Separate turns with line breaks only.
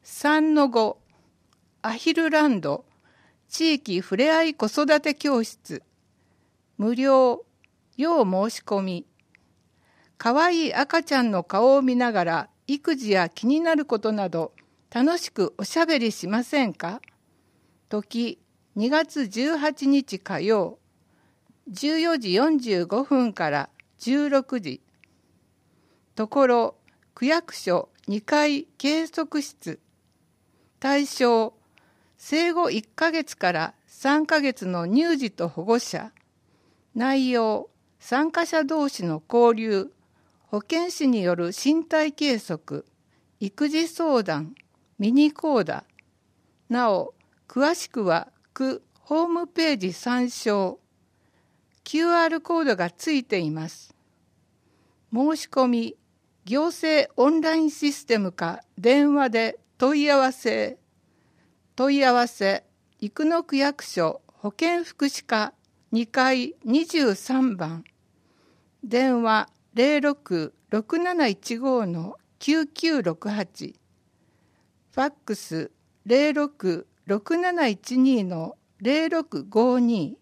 3-5アヒルランド地域ふれあい子育て教室無料要申し込み。かわいい赤ちゃんの顔を見ながら育児や気になることなど楽しくおしゃべりしませんか？時2月18日火曜14時45分から16時。ところ区役所2階計測室。対象生後1ヶ月から3ヶ月の乳児と保護者。内容参加者同士の交流、保健師による身体計測、育児相談、ミニコーダ。なお詳しくは区ホームページ参照。QR コードがついています。申し込み行政オンラインシステムか電話で問い合わせ。問い合わせ生野区役所保健福祉課2階23番。電話06-6715-9968。ファックス06-6712-0652。